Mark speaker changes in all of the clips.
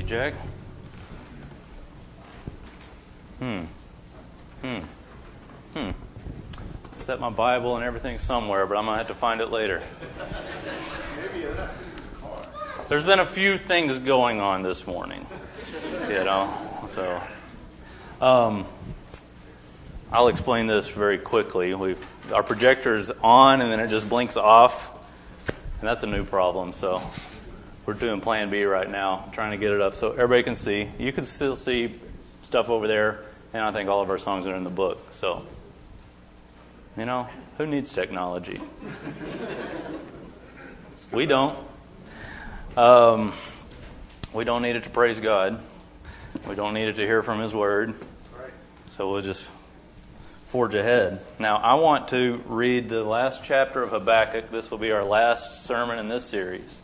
Speaker 1: Jack. Set my Bible and everything somewhere, but I'm going to have to find it later. There's been a few things going on this morning, so I'll explain this very quickly. Our projector is on and then it just blinks off, and that's a new problem, so we're doing Plan B right now, trying to get it up so everybody can see. You can still see stuff over there, and I think all of our songs are in the book, so who needs technology? We don't. We don't need it to praise God. We don't need it to hear from His Word. So we'll just forge ahead. Now, I want to read the last chapter of Habakkuk. This will be our last sermon in this series.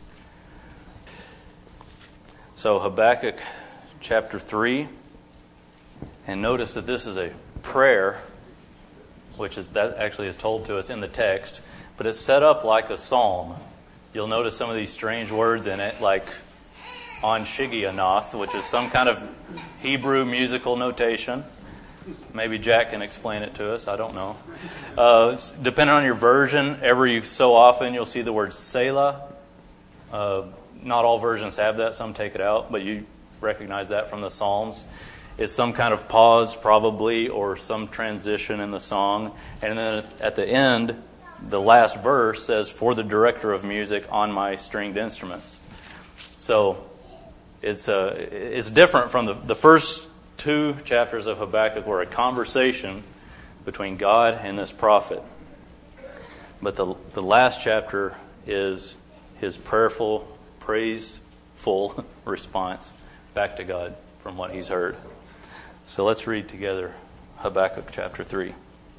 Speaker 1: So Habakkuk chapter 3. And notice that this is a prayer, that actually is told to us in the text, but it's set up like a psalm. You'll notice some of these strange words in it, like on Shigionoth, which is some kind of Hebrew musical notation. Maybe Jack can explain it to us. I don't know. Depending on your version, every so often you'll see the word Selah. Not all versions have that. Some take it out, but you recognize that from the Psalms. It's some kind of pause, probably, or some transition in the song. And then at the end, the last verse says, "For the director of music on my stringed instruments." So it's different from the first two chapters of Habakkuk were a conversation between God and this prophet. But the last chapter is his prayerful, praiseful response back to God from what he's heard. So let's read together Habakkuk chapter 3.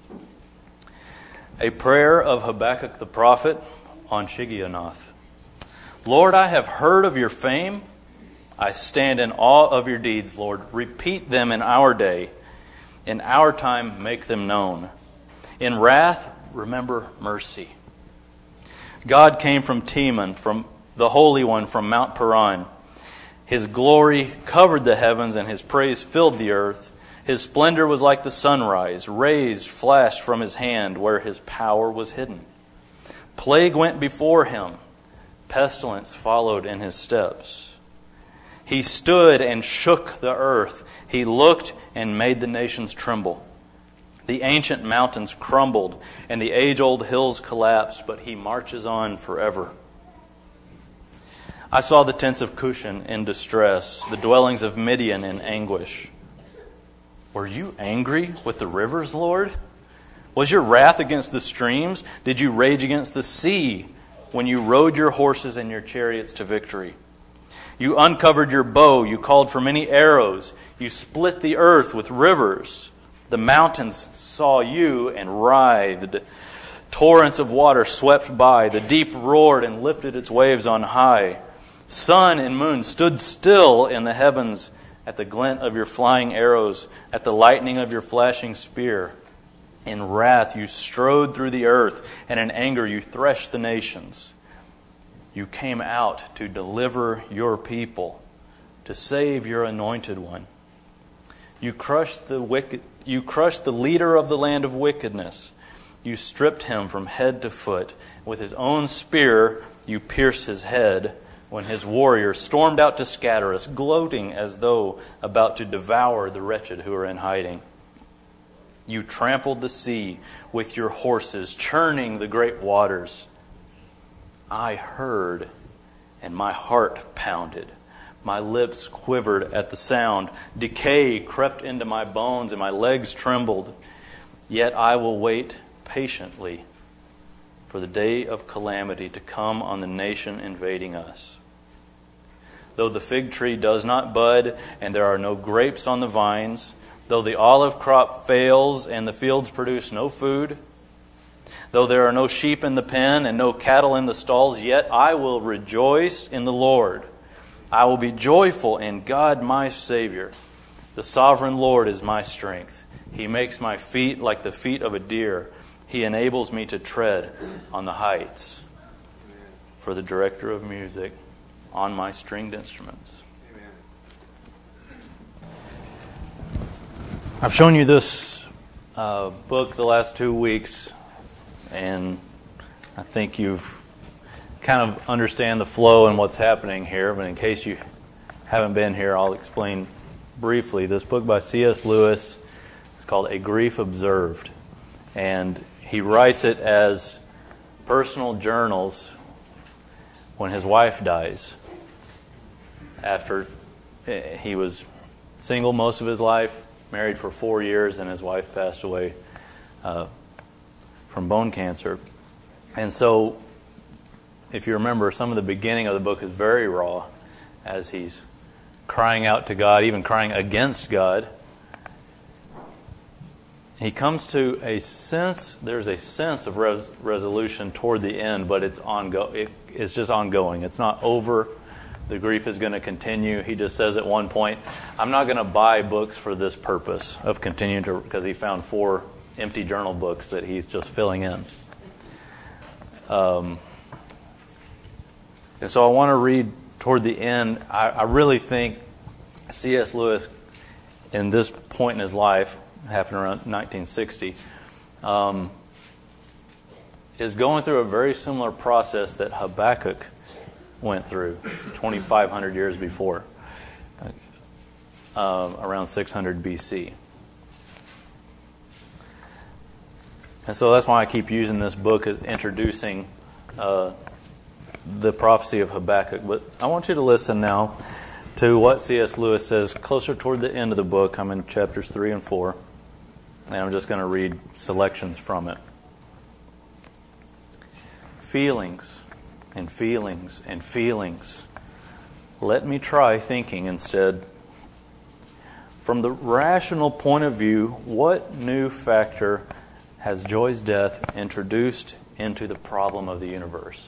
Speaker 1: A prayer of Habakkuk the prophet on Shigionoth. Lord, I have heard of your fame. I stand in awe of your deeds, Lord. Repeat them in our day. In our time, make them known. In wrath, remember mercy. God came from Teman, from the Holy One from Mount Paran. His glory covered the heavens, and His praise filled the earth. His splendor was like the sunrise. Rays flashed from His hand where His power was hidden. Plague went before Him. Pestilence followed in His steps. He stood and shook the earth. He looked and made the nations tremble. The ancient mountains crumbled, and the age-old hills collapsed, but He marches on forever. I saw the tents of Cushan in distress, the dwellings of Midian in anguish. Were you angry with the rivers, Lord? Was your wrath against the streams? Did you rage against the sea when you rode your horses and your chariots to victory? You uncovered your bow. You called for many arrows. You split the earth with rivers. The mountains saw you and writhed. Torrents of water swept by. The deep roared and lifted its waves on high. Sun and moon stood still in the heavens at the glint of your flying arrows, at the lightning of your flashing spear. In wrath you strode through the earth, and in anger you threshed the nations. You came out to deliver your people, to save your anointed one. You crushed the leader of the land of wickedness. You stripped him from head to foot. With his own spear you pierced his head, when his warriors stormed out to scatter us, gloating as though about to devour the wretched who are in hiding. You trampled the sea with your horses, churning the great waters. I heard, and my heart pounded. My lips quivered at the sound. Decay crept into my bones, and my legs trembled. Yet I will wait patiently for the day of calamity to come on the nation invading us. Though the fig tree does not bud, and there are no grapes on the vines, though the olive crop fails, and the fields produce no food, though there are no sheep in the pen, and no cattle in the stalls, yet I will rejoice in the Lord. I will be joyful in God my Savior. The sovereign Lord is my strength. He makes my feet like the feet of a deer. He enables me to tread on the heights. For the director of music on my stringed instruments.
Speaker 2: Amen.
Speaker 1: I've shown you this book the last 2 weeks, and I think you've kind of understand the flow and what's happening here. But in case you haven't been here, I'll explain briefly. This book by C.S. Lewis is called A Grief Observed, and he writes it as personal journals when his wife dies. After he was single most of his life, married for 4 years, and his wife passed away from bone cancer. And so, if you remember, some of the beginning of the book is very raw, as he's crying out to God, even crying against God. He comes to a sense, there's a sense of resolution toward the end, but it's just ongoing. It's not over. The grief is going to continue. He just says at one point, I'm not going to buy books for this purpose of continuing to, because he found 4 empty journal books that he's just filling in. And so I want to read toward the end. I really think C.S. Lewis, in this point in his life, happened around 1960, is going through a very similar process that Habakkuk went through 2,500 years before, around 600 BC. And so that's why I keep using this book as introducing the prophecy of Habakkuk. But I want you to listen now to what C.S. Lewis says closer toward the end of the book. I'm in chapters 3 and 4, and I'm just going to read selections from it. Feelings and feelings and feelings. Let me try thinking instead. From the rational point of view, what new factor has Joy's death introduced into the problem of the universe?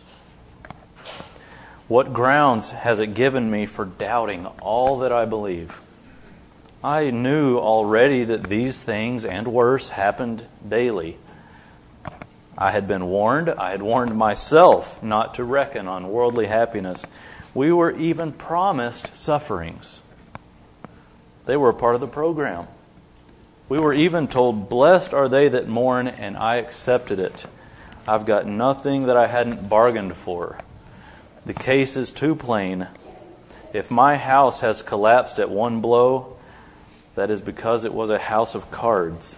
Speaker 1: What grounds has it given me for doubting all that I believe? I knew already that these things and worse happened daily. I had been warned. I had warned myself not to reckon on worldly happiness. We were even promised sufferings. They were a part of the program. We were even told, blessed are they that mourn, and I accepted it. I've got nothing that I hadn't bargained for. The case is too plain. If my house has collapsed at one blow, that is because it was a house of cards.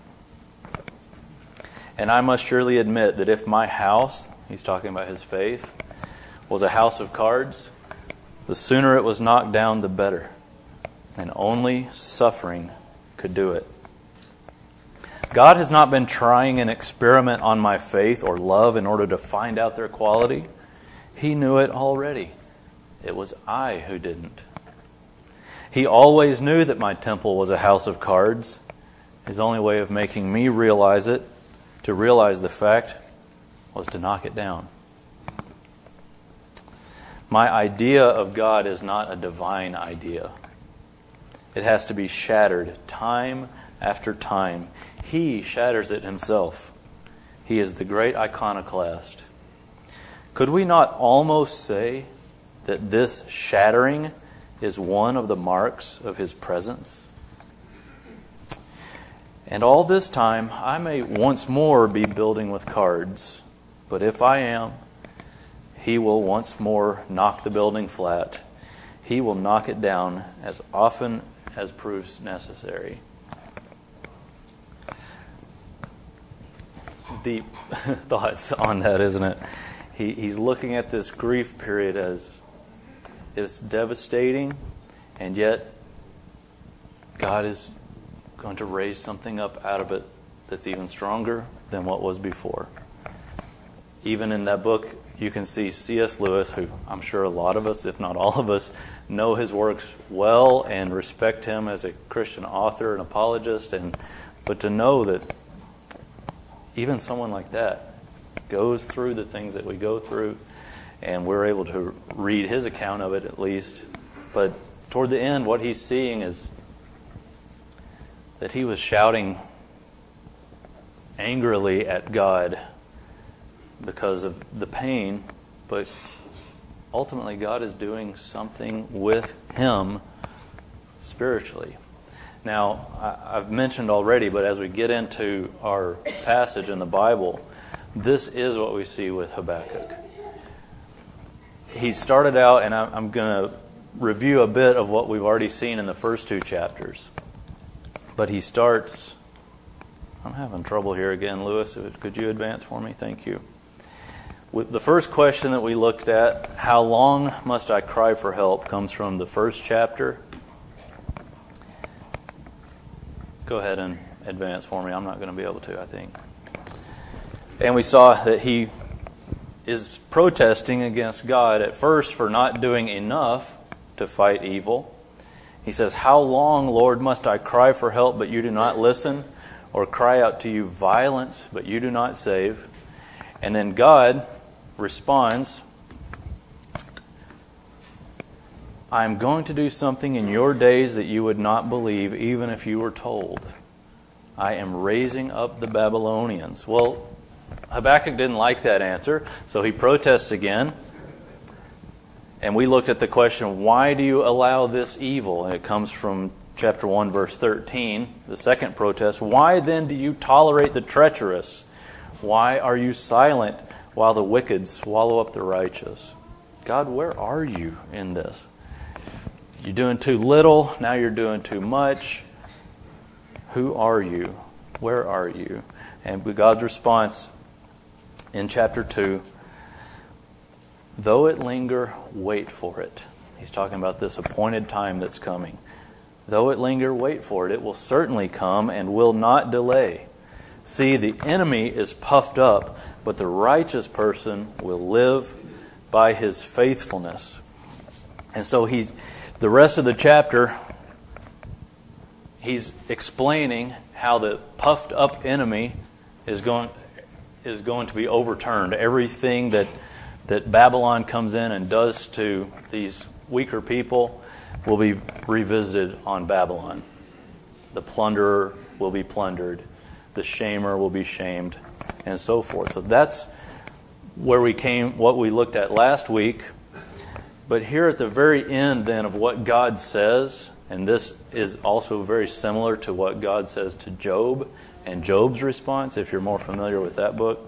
Speaker 1: And I must surely admit that if my house, he's talking about his faith, was a house of cards, the sooner it was knocked down, the better. And only suffering could do it. God has not been trying an experiment on my faith or love in order to find out their quality. He knew it already. It was I who didn't. He always knew that my temple was a house of cards. His only way of making me realize it, to realize the fact, was to knock it down. My idea of God is not a divine idea. It has to be shattered time after time. He shatters it himself. He is the great iconoclast. Could we not almost say that this shattering is one of the marks of His presence? And all this time, I may once more be building with cards, but if I am, He will once more knock the building flat. He will knock it down as often as proves necessary. Deep thoughts on that, isn't it? He's looking at this grief period as it's devastating, and yet God is going to raise something up out of it that's even stronger than what was before. Even in that book, you can see C.S. Lewis, who I'm sure a lot of us, if not all of us, know his works well and respect him as a Christian author and apologist, but to know that even someone like that goes through the things that we go through, and we're able to read his account of it at least. But toward the end, what he's seeing is that he was shouting angrily at God because of the pain, but ultimately God is doing something with him spiritually. Now, I've mentioned already, but as we get into our passage in the Bible, this is what we see with Habakkuk. He started out, and I'm going to review a bit of what we've already seen in the first 2 chapters. But he starts... I'm having trouble here again, Lewis. Could you advance for me? Thank you. With the first question that we looked at, how long must I cry for help, comes from the first chapter. Go ahead and advance for me. I'm not going to be able to, I think. And we saw that he is protesting against God at first for not doing enough to fight evil. He says, "How long, Lord, must I cry for help, but you do not listen? Or cry out to you violence, but you do not save?" And then God responds, "I am going to do something in your days that you would not believe, even if you were told. I am raising up the Babylonians." Well, Habakkuk didn't like that answer, so he protests again. And we looked at the question, why do you allow this evil? And it comes from chapter 1, verse 13, the second protest. "Why then do you tolerate the treacherous? Why are you silent while the wicked swallow up the righteous?" God, where are you in this? You're doing too little, now you're doing too much. Who are you? Where are you? And God's response in chapter 2, "Though it linger, wait for it." He's talking about this appointed time that's coming. "Though it linger, wait for it. It will certainly come and will not delay. See, the enemy is puffed up, but the righteous person will live by his faithfulness." And so the rest of the chapter, he's explaining how the puffed up enemy is going to be overturned. Everything that Babylon comes in and does to these weaker people will be revisited on Babylon. The plunderer will be plundered. The shamer will be shamed, and so forth. So that's where what we looked at last week. But here at the very end then of what God says, and this is also very similar to what God says to Job and Job's response, if you're more familiar with that book.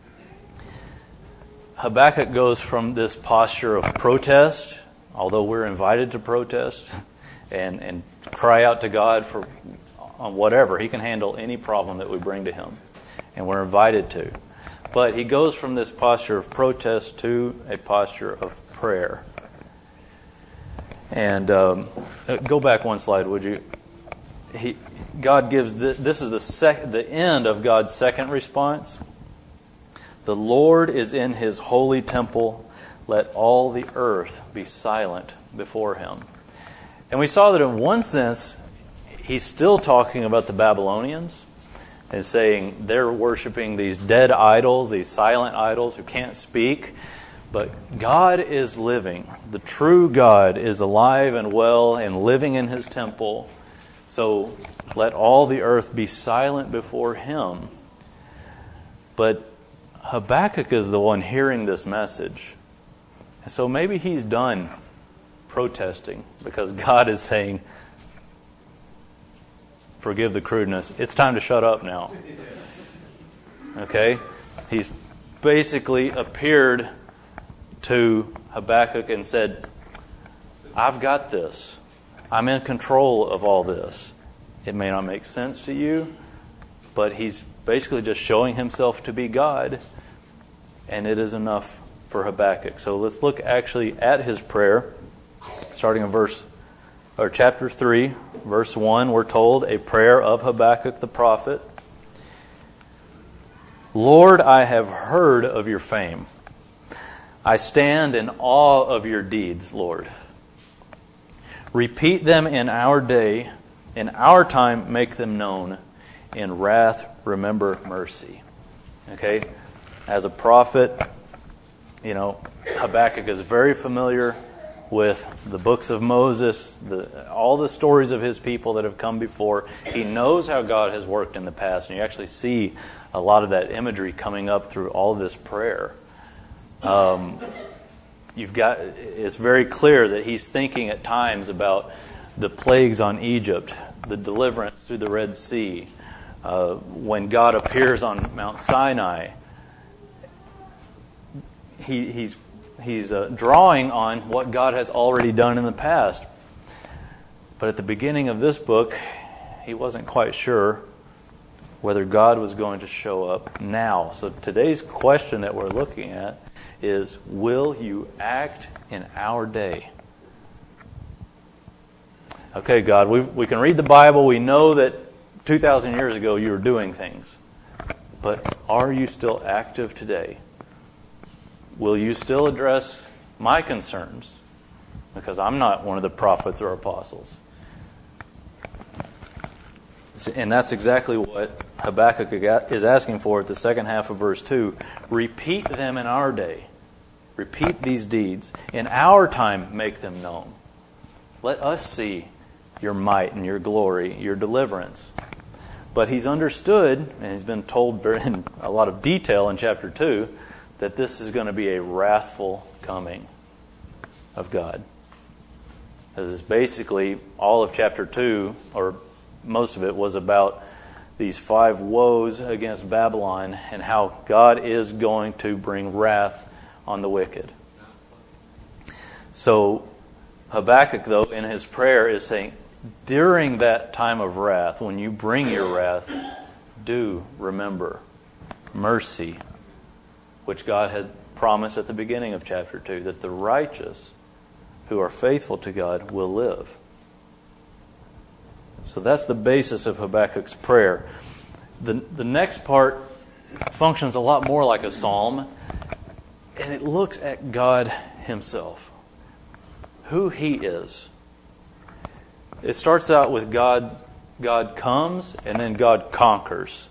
Speaker 1: Habakkuk goes from this posture of protest, although we're invited to protest and cry out to God on whatever. He can handle any problem that we bring to him, and we're invited to. But he goes from this posture of protest to a posture of prayer. And go back one slide, would you? God gives this is the end of God's second response. "The Lord is in his holy temple. Let all the earth be silent before him." And we saw that in one sense, he's still talking about the Babylonians and saying they're worshiping these dead idols, these silent idols who can't speak. But God is living. The true God is alive and well and living in his temple. So let all the earth be silent before him. But Habakkuk is the one hearing this message. And so maybe he's done protesting because God is saying, forgive the crudeness, it's time to shut up now. Okay? He's basically appeared to Habakkuk and said, I've got this. I'm in control of all this. It may not make sense to you, but he's basically just showing himself to be God, and it is enough for Habakkuk. So let's look actually at his prayer, starting in chapter 3, verse 1. We're told a prayer of Habakkuk the prophet. Lord, I have heard of your fame. I stand in awe of your deeds, Lord. Repeat them in our day. In our time, make them known. In wrath, remember mercy. Okay? As a prophet, Habakkuk is very familiar with the books of Moses, all the stories of his people that have come before. He knows how God has worked in the past, and you actually see a lot of that imagery coming up through all this prayer. It's very clear that he's thinking at times about the plagues on Egypt, the deliverance through the Red Sea, when God appears on Mount Sinai, he's drawing on what God has already done in the past. But at the beginning of this book, he wasn't quite sure whether God was going to show up now. So today's question that we're looking at is, will you act in our day? Okay, God, we can read the Bible. We know that 2,000 years ago you were doing things. But are you still active today? Will you still address my concerns? Because I'm not one of the prophets or apostles. And that's exactly what Habakkuk is asking for at the second half of verse 2. Repeat them in our day. Repeat these deeds. In our time, make them known. Let us see your might and your glory, your deliverance. But he's understood, and he's been told in a lot of detail in chapter 2, that this is going to be a wrathful coming of God. This is basically all of chapter 2, or most of it, was about these 5 woes against Babylon and how God is going to bring wrath on the wicked. So Habakkuk, though, in his prayer is saying, during that time of wrath, when you bring your wrath, do remember mercy, which God had promised at the beginning of chapter 2, that the righteous who are faithful to God will live. So that's the basis of Habakkuk's prayer. The next part functions a lot more like a psalm, and it looks at God Himself, who He is. It starts out with God comes, and then God conquers.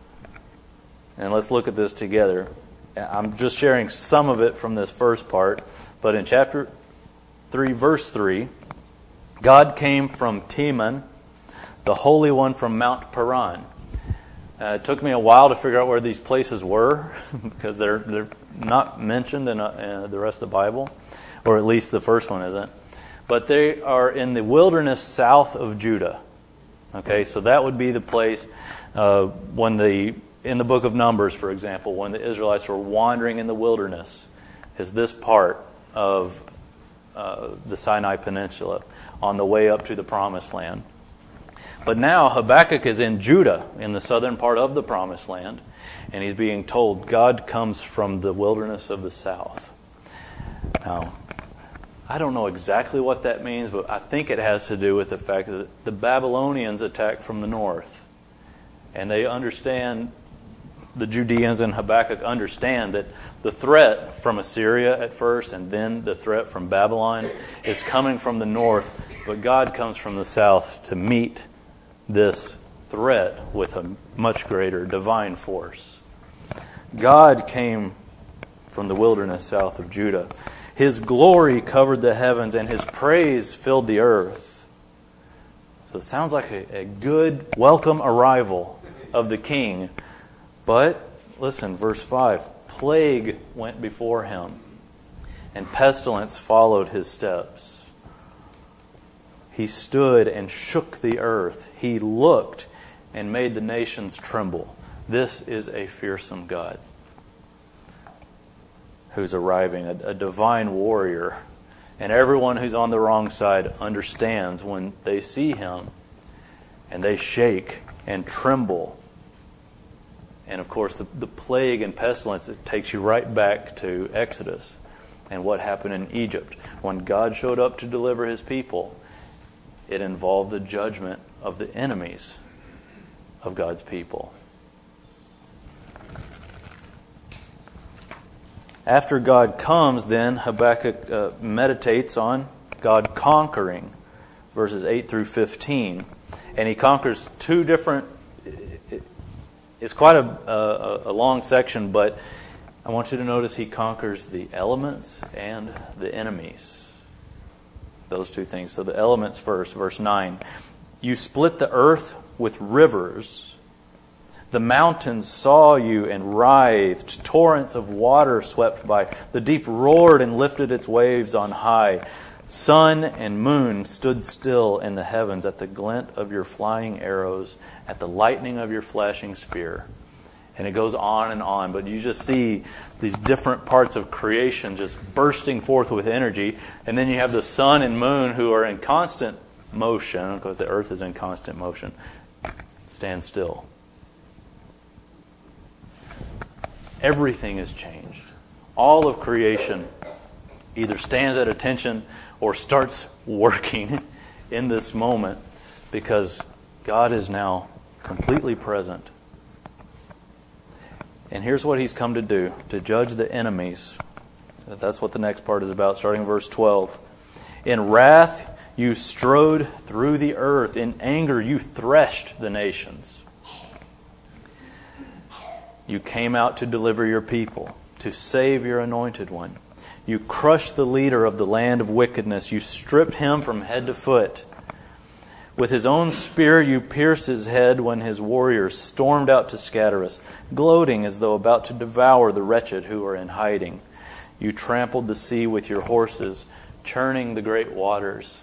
Speaker 1: And let's look at this together. I'm just sharing some of it from this first part, but in chapter 3, verse 3, God came from Teman, the Holy One from Mount Paran. It took me a while to figure out where these places were, because they're not mentioned in the rest of the Bible, or at least the first one isn't. But they are in the wilderness south of Judah. Okay, so that would be the place in the book of Numbers, for example, when the Israelites were wandering in the wilderness, is this part of the Sinai Peninsula on the way up to the Promised Land. But now Habakkuk is in Judah, in the southern part of the Promised Land, and he's being told God comes from the wilderness of the south. Now, I don't know exactly what that means, but I think it has to do with the fact that the Babylonians attacked from the north. And they understand, the Judeans and Habakkuk understand that the threat from Assyria at first and then the threat from Babylon is coming from the north, but God comes from the south to meet this threat with a much greater divine force. God came from the wilderness south of Judah. His glory covered the heavens, and His praise filled the earth. So it sounds like a good, welcome arrival of the King. But, listen, verse 5, plague went before Him, and pestilence followed His steps. He stood and shook the earth. He looked and made the nations tremble. This is a fearsome God who's arriving, a divine warrior. And everyone who's on the wrong side understands when they see Him, and they shake and tremble. And of course, the plague and pestilence, it takes you right back to Exodus and what happened in Egypt. When God showed up to deliver His people, it involved the judgment of the enemies of God's people. After God comes, then, Habakkuk meditates on God conquering, verses 8 through 15. And he conquers two different... It's quite a long section, but I want you to notice he conquers the elements and the enemies. Those two things. So the elements first, verse 9. You split the earth with rivers. The mountains saw you and writhed. Torrents of water swept by. The deep roared and lifted its waves on high. Sun and moon stood still in the heavens at the glint of your flying arrows, at the lightning of your flashing spear. And it goes on, but you just see these different parts of creation just bursting forth with energy. And then you have the sun and moon who are in constant motion, because the earth is in constant motion, stand still. Everything is changed. All of creation either stands at attention or starts working in this moment, because God is now completely present. And here's what He's come to do, to judge the enemies. So that's what the next part is about, starting in verse 12. In wrath you strode through the earth. In anger you threshed the nations. You came out to deliver your people, to save your anointed one. You crushed the leader of the land of wickedness. You stripped him from head to foot. With his own spear you pierced his head when his warriors stormed out to scatter us, gloating as though about to devour the wretched who are in hiding. You trampled the sea with your horses, churning the great waters.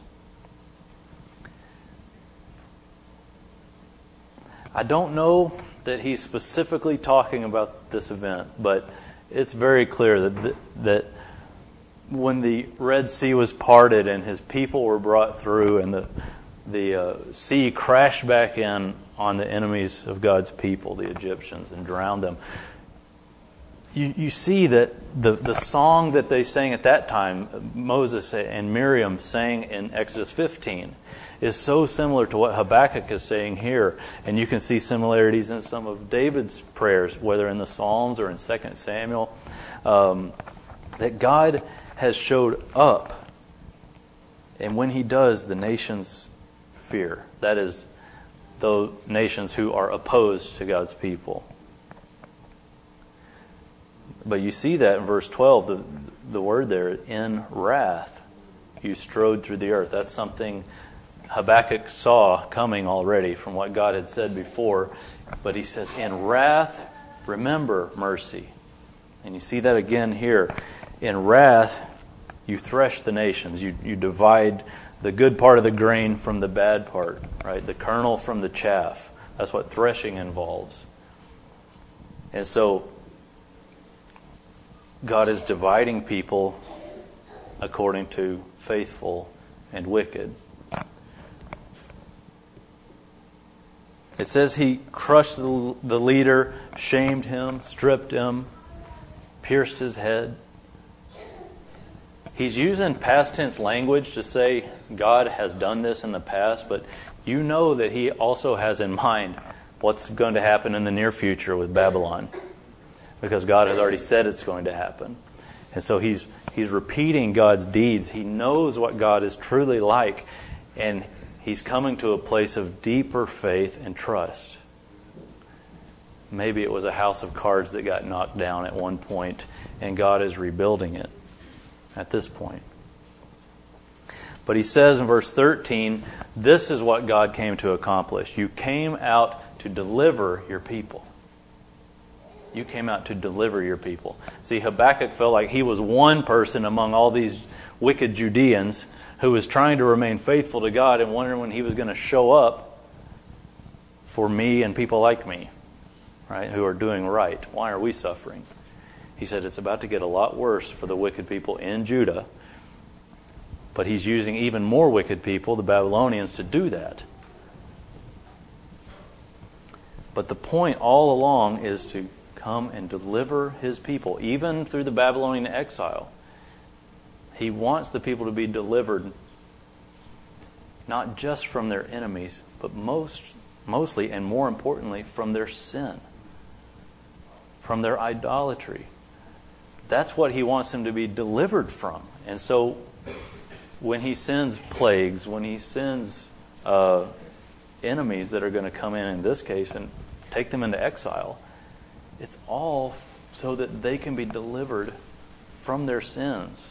Speaker 1: I don't know that he's specifically talking about this event, but it's very clear that when the Red Sea was parted and his people were brought through and the sea crashed back in on the enemies of God's people, the Egyptians, and drowned them, you see that the song that they sang at that time, Moses and Miriam sang in Exodus 15, is so similar to what Habakkuk is saying here. And you can see similarities in some of David's prayers, whether in the Psalms or in 2 Samuel, that God has showed up. And when He does, the nations fear. That is, those nations who are opposed to God's people. But you see that in verse 12, the word there, in wrath, you strode through the earth. That's something Habakkuk saw coming already from what God had said before. But he says, in wrath, remember mercy. And you see that again here. In wrath, you thresh the nations. You divide the good part of the grain from the bad part, right? The kernel from the chaff. That's what threshing involves. And so God is dividing people according to faithful and wicked. It says He crushed the leader, shamed him, stripped him, pierced his head. He's using past tense language to say God has done this in the past, but you know that He also has in mind what's going to happen in the near future with Babylon, because God has already said it's going to happen. And so He's repeating God's deeds. He knows what God is truly like, and He's coming to a place of deeper faith and trust. Maybe it was a house of cards that got knocked down at one point, and God is rebuilding it at this point. But He says in verse 13, this is what God came to accomplish. You came out to deliver your people. You came out to deliver your people. See, Habakkuk felt like he was one person among all these wicked Judeans who was trying to remain faithful to God and wondering when He was going to show up for me and people like me, right, who are doing right. Why are we suffering? He said it's about to get a lot worse for the wicked people in Judah, but He's using even more wicked people, the Babylonians, to do that. But the point all along is to come and deliver His people, even through the Babylonian exile. He wants the people to be delivered not just from their enemies, but mostly and more importantly from their sin, from their idolatry. That's what He wants them to be delivered from. And so when He sends plagues, when He sends enemies that are going to come in this case, and take them into exile, it's all so that they can be delivered from their sins,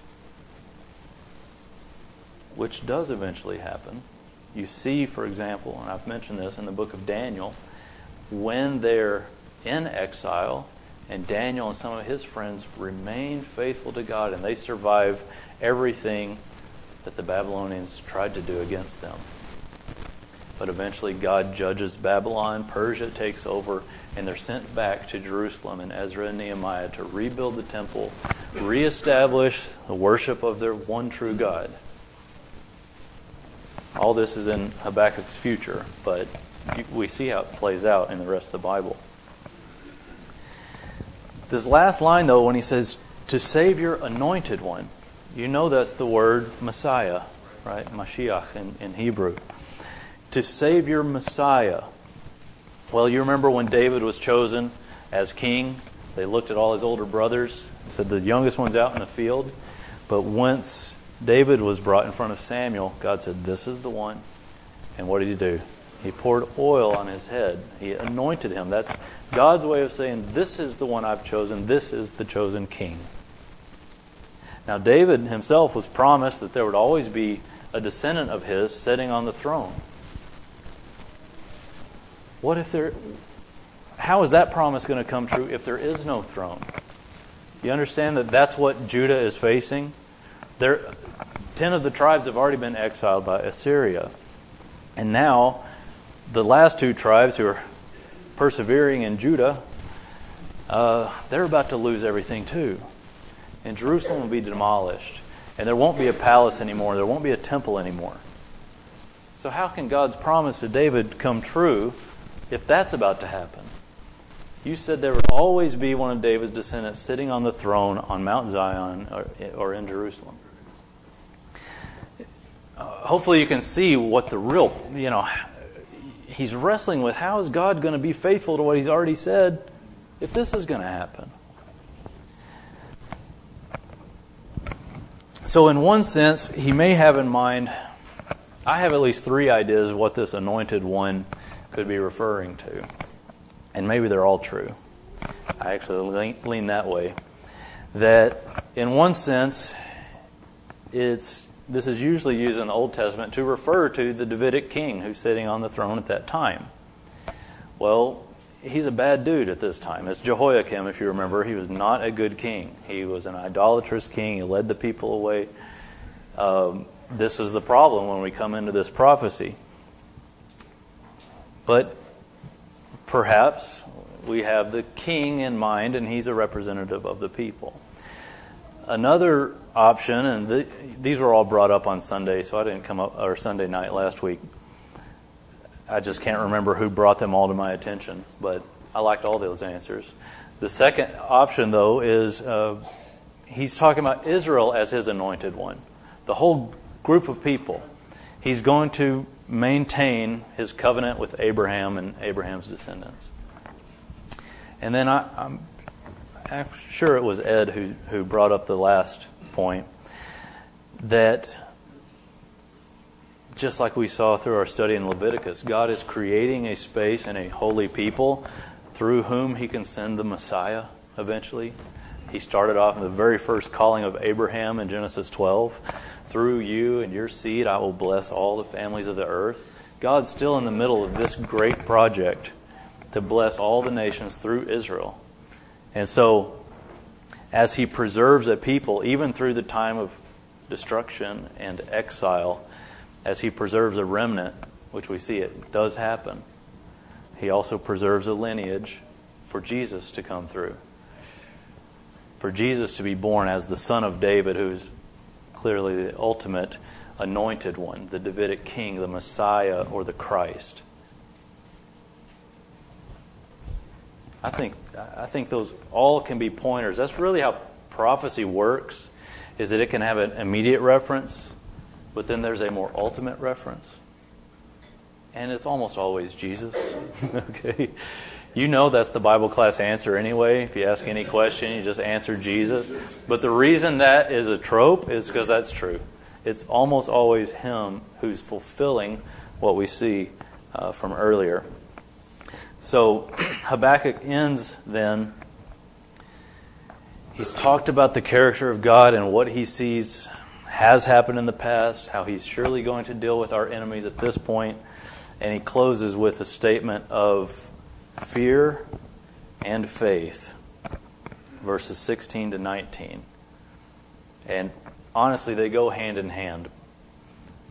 Speaker 1: which does eventually happen. You see, for example, and I've mentioned this in the book of Daniel, when they're in exile and Daniel and some of his friends remain faithful to God and they survive everything that the Babylonians tried to do against them. But eventually God judges Babylon, Persia takes over, and they're sent back to Jerusalem in Ezra and Nehemiah to rebuild the temple, reestablish the worship of their one true God. All this is in Habakkuk's future, but we see how it plays out in the rest of the Bible. This last line, though, when he says, to save your anointed one, you know that's the word Messiah, right? Mashiach in Hebrew. To save your Messiah. Well, you remember when David was chosen as king, they looked at all his older brothers, said the youngest one's out in the field. But once David was brought in front of Samuel, God said, this is the one. And what did he do? He poured oil on his head. He anointed him. That's God's way of saying, this is the one I've chosen. This is the chosen king. Now, David himself was promised that there would always be a descendant of his sitting on the throne. How is that promise going to come true if there is no throne? You understand that that's what Judah is facing? 10 of the tribes have already been exiled by Assyria. And now, the last 2 tribes who are persevering in Judah, they're about to lose everything too. And Jerusalem will be demolished. And there won't be a palace anymore. There won't be a temple anymore. So how can God's promise to David come true if that's about to happen? You said there would always be one of David's descendants sitting on the throne on Mount Zion or in Jerusalem. Hopefully you can see what the real, he's wrestling with how is God going to be faithful to what he's already said if this is going to happen. So in one sense, he may have in mind, I have at least 3 ideas of what this anointed one could be referring to. And maybe they're all true. I actually lean that way. That in one sense, this is usually used in the Old Testament to refer to the Davidic king who's sitting on the throne at that time. Well, he's a bad dude at this time. It's Jehoiakim, if you remember. He was not a good king. He was an idolatrous king. He led the people away. This is the problem when we come into this prophecy. But perhaps we have the king in mind, and he's a representative of the people. Another option, and these were all brought up on Sunday, so I didn't come up, or Sunday night last week. I just can't remember who brought them all to my attention, but I liked all those answers. The second option, though, is he's talking about Israel as his anointed one. The whole group of people. He's going to maintain his covenant with Abraham and Abraham's descendants. And then I'm sure it was Ed who brought up the last point, that just like we saw through our study in Leviticus, God is creating a space and a holy people through whom he can send the Messiah eventually. He started off in the very first calling of Abraham in Genesis 12. Through you and your seed, I will bless all the families of the earth. God's still in the middle of this great project to bless all the nations through Israel. And so, as he preserves a people, even through the time of destruction and exile, as he preserves a remnant, which we see it does happen, he also preserves a lineage for Jesus to come through. For Jesus to be born as the son of David, who's clearly the ultimate anointed one, the Davidic king, the Messiah, or the Christ. I think those all can be pointers. That's really how prophecy works, is that it can have an immediate reference, but then there's a more ultimate reference. And it's almost always Jesus. Okay? You know that's the Bible class answer anyway. If you ask any question, you just answer Jesus. But the reason that is a trope is because that's true. It's almost always him who's fulfilling what we see from earlier. So Habakkuk ends then. He's talked about the character of God and what he sees has happened in the past, how he's surely going to deal with our enemies at this point. And he closes with a statement of fear and faith, verses 16 to 19. And honestly, they go hand in hand.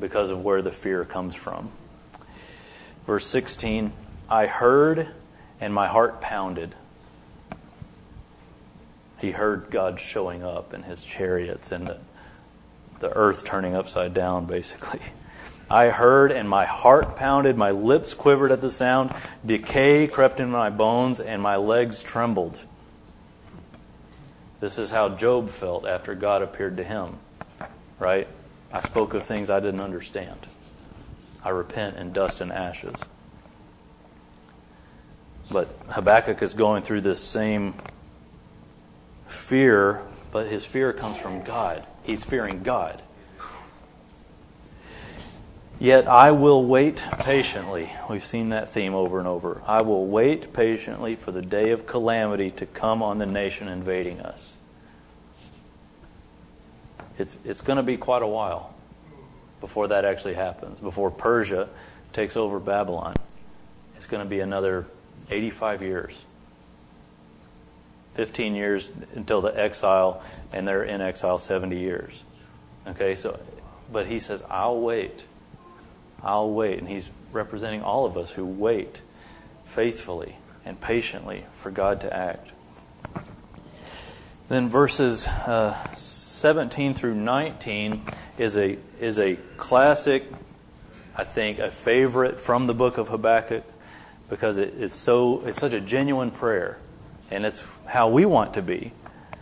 Speaker 1: because of where the fear comes from. Verse 16, I heard and my heart pounded. He heard God showing up in his chariots and the earth turning upside down, basically. I heard and my heart pounded, my lips quivered at the sound, decay crept in my bones and my legs trembled. This is how Job felt after God appeared to him, right? I spoke of things I didn't understand. I repent in dust and ashes. But Habakkuk is going through this same fear, but his fear comes from God. He's fearing God. Yet I will wait patiently. We've seen that theme over and over. I will wait patiently for the day of calamity to come on the nation invading us. It's going to be quite a while before that actually happens, before Persia takes over Babylon. It's going to be another 85 years. 15 years until the exile, and they're in exile 70 years. Okay, but he says, I'll wait. I'll wait. And he's representing all of us who wait faithfully and patiently for God to act. Then verses 17 through 19 is a classic, I think, a favorite from the book of Habakkuk, because it's such a genuine prayer, and it's how we want to be.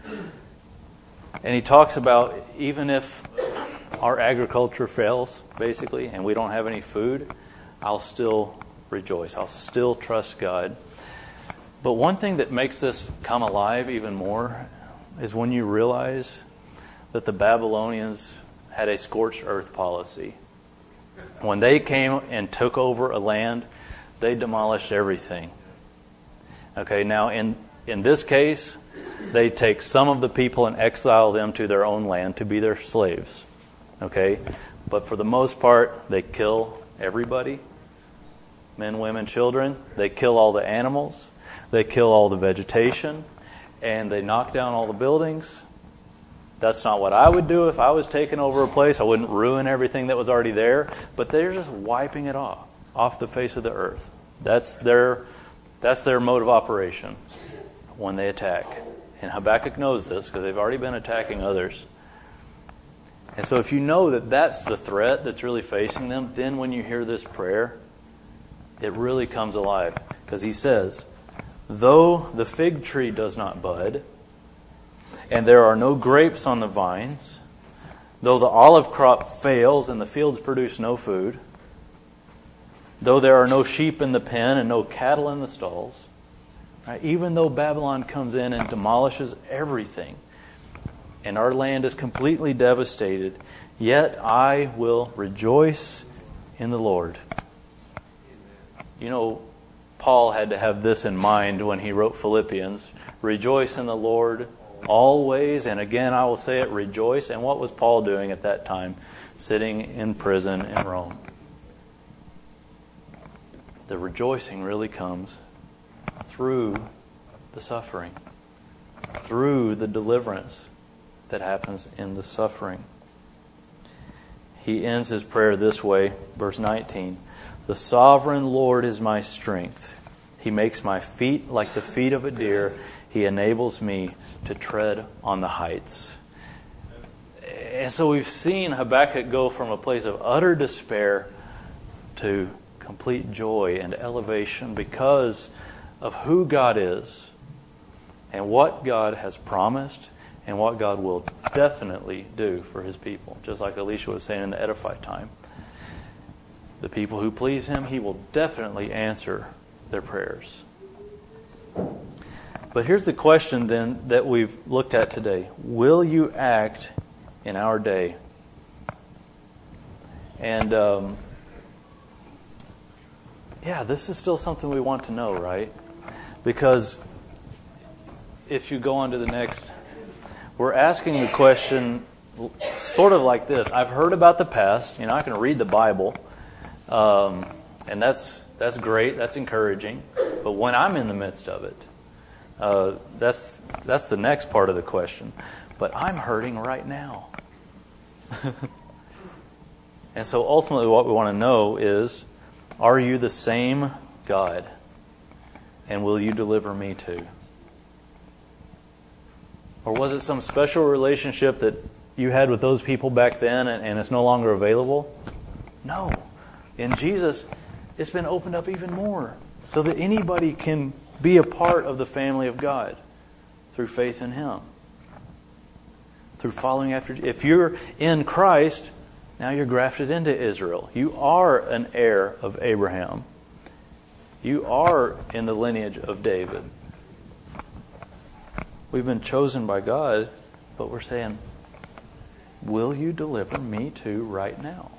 Speaker 1: And he talks about even if our agriculture fails, basically, and we don't have any food, I'll still rejoice. I'll still trust God. But one thing that makes this come alive even more is when you realize that the Babylonians had a scorched earth policy. When they came and took over a land, they demolished everything. Okay, now in this case, they take some of the people and exile them to their own land to be their slaves. Okay, but for the most part, they kill everybody. Men, women, children. They kill all the animals. They kill all the vegetation. And they knock down all the buildings. That's not what I would do if I was taking over a place. I wouldn't ruin everything that was already there. But they're just wiping it off the face of the earth. That's their mode of operation when they attack. And Habakkuk knows this because they've already been attacking others. And so if you know that that's the threat that's really facing them, then when you hear this prayer, it really comes alive. Because he says, though the fig tree does not bud, and there are no grapes on the vines, though the olive crop fails and the fields produce no food, though there are no sheep in the pen and no cattle in the stalls, right? Even though Babylon comes in and demolishes everything, and our land is completely devastated, yet I will rejoice in the Lord. You know, Paul had to have this in mind when he wrote Philippians. Rejoice in the Lord always, and again I will say it, rejoice. And what was Paul doing at that time? Sitting in prison in Rome. The rejoicing really comes through the suffering, through the deliverance that happens in the suffering. He ends his prayer this way, verse 19. The sovereign Lord is my strength. He makes my feet like the feet of a deer. He enables me to tread on the heights. And so we've seen Habakkuk go from a place of utter despair to complete joy and elevation because of who God is and what God has promised and what God will definitely do for His people. Just like Elisha was saying in the Edify time. The people who please Him, He will definitely answer their prayers. But here's the question then that we've looked at today. Will you act in our day? And this is still something we want to know, right? Because if you go on to the next, we're asking the question sort of like this. I've heard about the past. I can read the Bible. And that's great. That's encouraging. But when I'm in the midst of it, that's the next part of the question. But I'm hurting right now. And so ultimately what we want to know is, are you the same God? And will you deliver me too? Or was it some special relationship that you had with those people back then and it's no longer available? No. In Jesus, it's been opened up even more so that anybody can be a part of the family of God through faith in Him. Through following after. If you're in Christ, now you're grafted into Israel. You are an heir of Abraham. You are in the lineage of David. We've been chosen by God, but we're saying, will you deliver me too right now?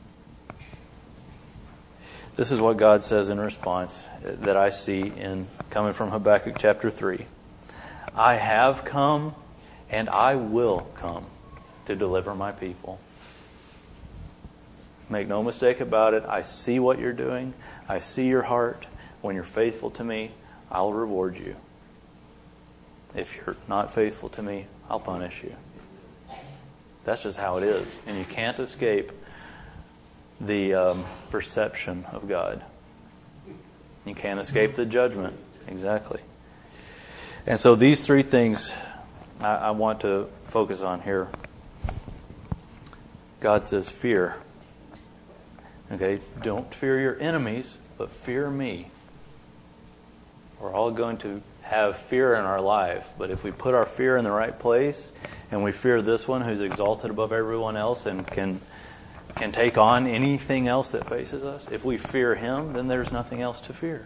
Speaker 1: This is what God says in response that I see in coming from Habakkuk chapter 3. I have come and I will come to deliver my people. Make no mistake about it. I see what you're doing. I see your heart. When you're faithful to me, I'll reward you. If you're not faithful to me, I'll punish you. That's just how it is. And you can't escape the perception of God. You can't escape the judgment. Exactly. And so these three things I want to focus on here. God says fear. Okay, don't fear your enemies, but fear me. We're all going to have fear in our life, but if we put our fear in the right place and we fear this one who's exalted above everyone else and can take on anything else that faces us, if we fear Him, then there's nothing else to fear.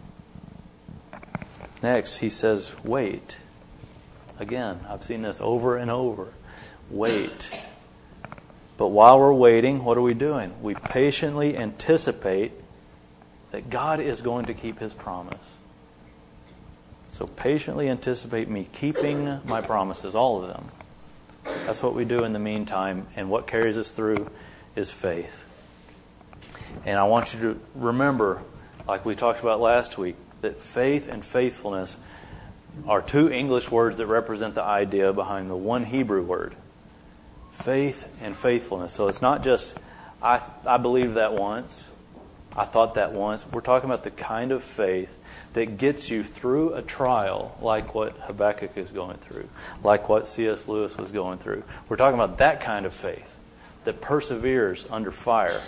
Speaker 1: Next, He says, wait. Again, I've seen this over and over. Wait. But while we're waiting, what are we doing? We patiently anticipate that God is going to keep His promise. So patiently anticipate me keeping my promises, all of them. That's what we do in the meantime, and what carries us through is faith. And I want you to remember, like we talked about last week, that faith and faithfulness are two English words that represent the idea behind the one Hebrew word. Faith and faithfulness. So it's not just, I believed that once, I thought that once. We're talking about the kind of faith that gets you through a trial like what Habakkuk is going through, like what C.S. Lewis was going through. We're talking about that kind of faith that perseveres under fire.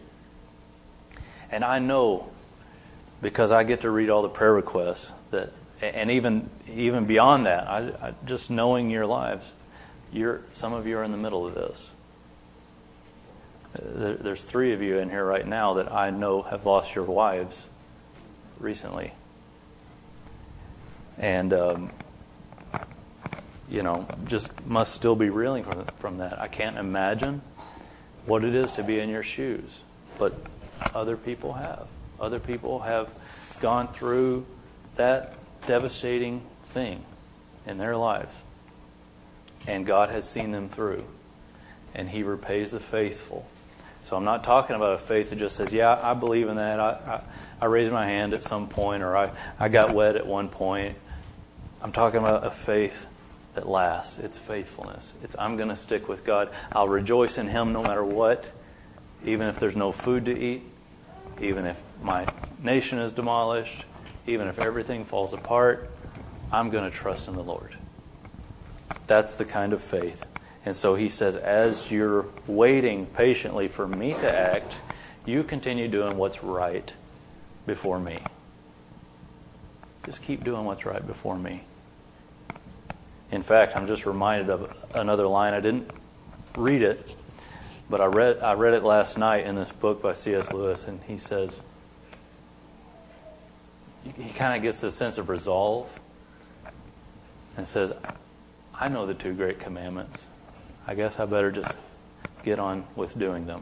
Speaker 1: And I know, because I get to read all the prayer requests, that, and even beyond that, I just knowing your lives, some of you are in the middle of this. There's 3 of you in here right now that I know have lost your wives recently. And, just must still be reeling from that. I can't imagine what it is to be in your shoes. But other people have. Other people have gone through that devastating thing in their lives. And God has seen them through. And He repays the faithful. So I'm not talking about a faith that just says, yeah, I believe in that. I raised my hand at some point, or I got wet at one point. I'm talking about a faith that lasts. It's faithfulness. It's I'm going to stick with God. I'll rejoice in Him no matter what, even if there's no food to eat, even if my nation is demolished, even if everything falls apart. I'm going to trust in the Lord. That's the kind of faith. And so He says, as you're waiting patiently for me to act, you continue doing what's right before me. Just keep doing what's right before me. In fact, I'm just reminded of another line. I didn't read it, but I read it last night in this book by C.S. Lewis, and he says, he kind of gets this sense of resolve and says, I know the 2 great commandments. I guess I better just get on with doing them.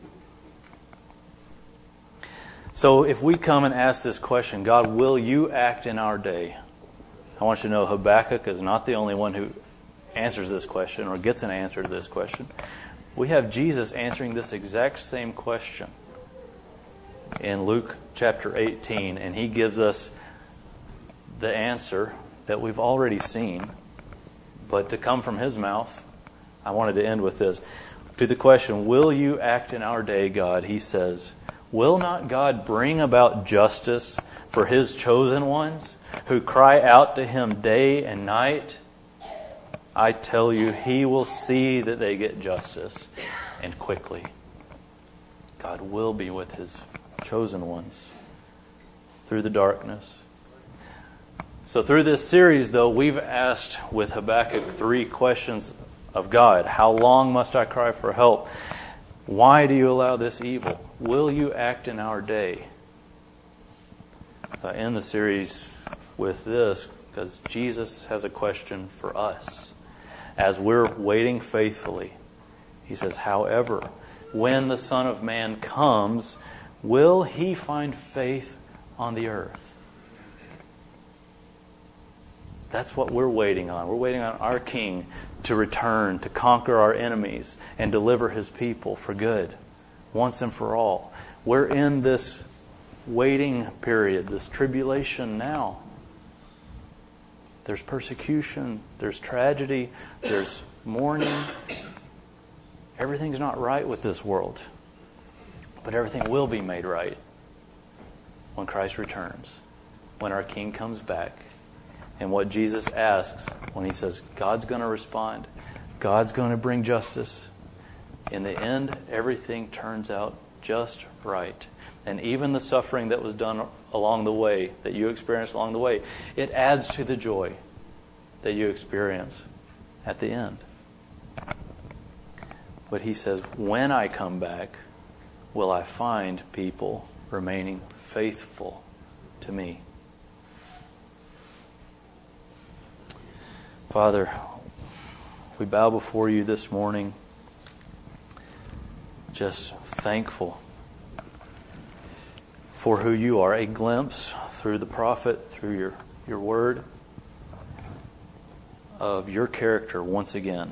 Speaker 1: So if we come and ask this question, God, will you act in our day? I want you to know Habakkuk is not the only one who answers this question or gets an answer to this question. We have Jesus answering this exact same question in Luke chapter 18, and He gives us the answer that we've already seen, but to come from His mouth, I wanted to end with this. To the question, will you act in our day, God? He says, will not God bring about justice for His chosen ones who cry out to Him day and night? I tell you, He will see that they get justice, and quickly. God will be with His chosen ones through the darkness. So through this series, though, we've asked with Habakkuk 3 questions of God. How long must I cry for help? Why do you allow this evil? Will you act in our day? I end the series with this because Jesus has a question for us. As we're waiting faithfully, He says, however, when the Son of Man comes, will He find faith on the earth? That's what we're waiting on. We're waiting on our King to return, to conquer our enemies, and deliver His people for good, once and for all. We're in this waiting period, this tribulation now. There's persecution, there's tragedy, there's mourning. Everything's not right with this world. But everything will be made right when Christ returns, when our King comes back. And what Jesus asks when He says, God's going to respond, God's going to bring justice. In the end, everything turns out just right. And even the suffering that was done along the way, that you experienced along the way, it adds to the joy that you experience at the end. But He says, when I come back, will I find people remaining faithful to me? Father, we bow before You this morning, just thankful for who You are. A glimpse through the prophet, through your word, of Your character once again.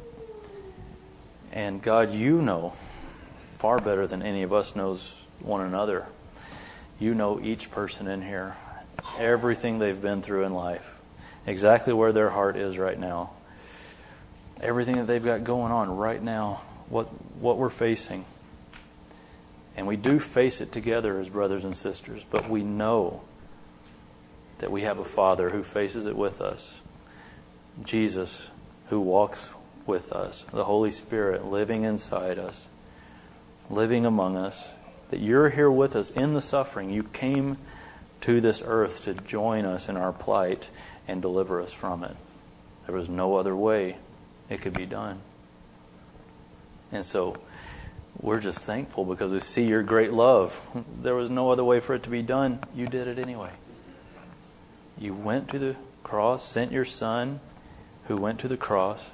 Speaker 1: And God, You know far better than any of us knows one another. You know each person in here, everything they've been through in life. Exactly where their heart is right now. Everything that they've got going on right now. What we're facing. And we do face it together as brothers and sisters. But we know that we have a Father who faces it with us. Jesus who walks with us. The Holy Spirit living inside us. Living among us. That You're here with us in the suffering. You came to this earth to join us in our plight and deliver us from it. There was no other way it could be done. And so we're just thankful because we see Your great love. There was no other way for it to be done. You did it anyway. You went to the cross, sent Your Son who went to the cross,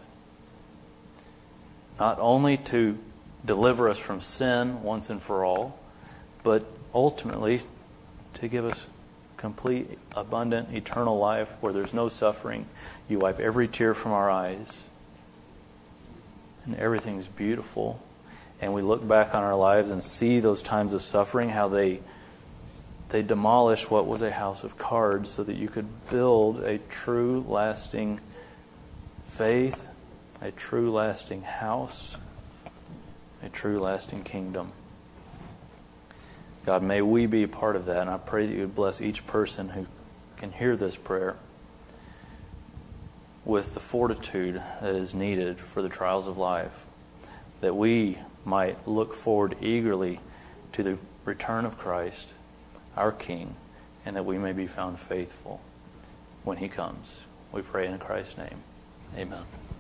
Speaker 1: not only to deliver us from sin once and for all, but ultimately to give us complete, abundant, eternal life where there's no suffering. You wipe every tear from our eyes. And everything's beautiful. And we look back on our lives and see those times of suffering, how they demolished what was a house of cards so that you could build a true, lasting faith, a true, lasting house, a true, lasting kingdom. God, may we be a part of that. And I pray that You would bless each person who can hear this prayer with the fortitude that is needed for the trials of life. That we might look forward eagerly to the return of Christ, our King, and that we may be found faithful when He comes. We pray in Christ's name. Amen.